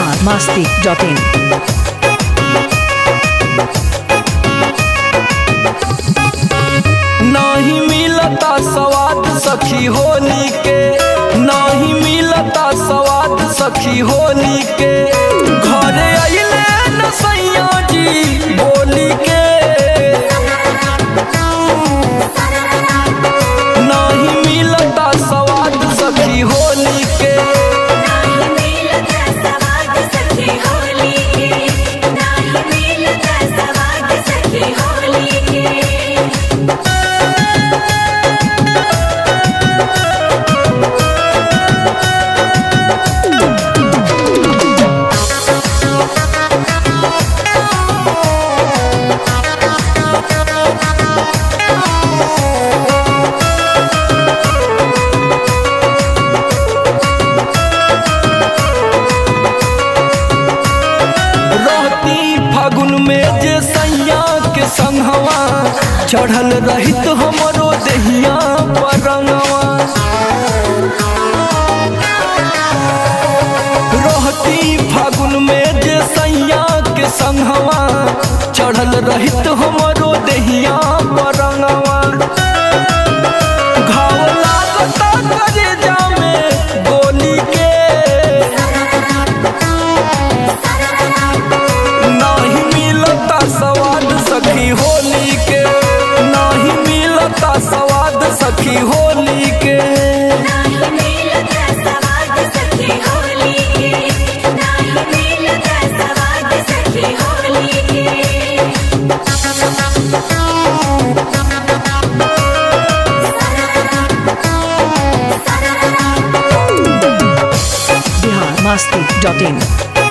biharmasti.in। नहीं मिलता स्वाद सखी होली के, नहीं मिलता स्वाद सखी होली के। घरे अइले न सैया जी बोली के, नहीं मिलता स्वाद सखी होली के। फागुन में जे सैया के संगवा चढ़ल रहित हमरो देहिया पर रंगवा। रहती फागुन में जे सैया के संगवा चढ़ल रहित हमरो देहिया पर रंगवा। घाव लागता करेजा में गोली के, स्वाद सखी होली के, नहीं मिलता स्वाद सखी होली के। biharmasti.in।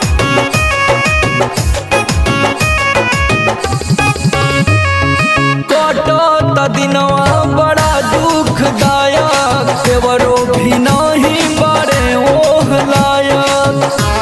दिनवा बड़ा दुखदायक, देवरो भी नहीं बड़े ओह लायक।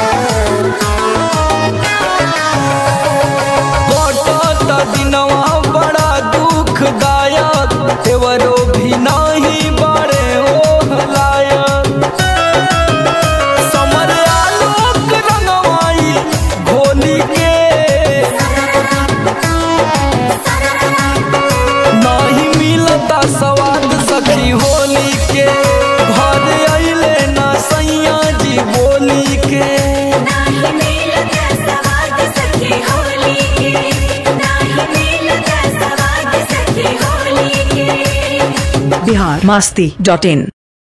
कटता दिनवा बड़ा दुखदायक, देवरो भी नहीं बड़े ओह लायक। समर आलोक रंगवाई होली के, स्वाद सखी होली के। घर अइले ना सैया जी बोली के, biharmasti.in।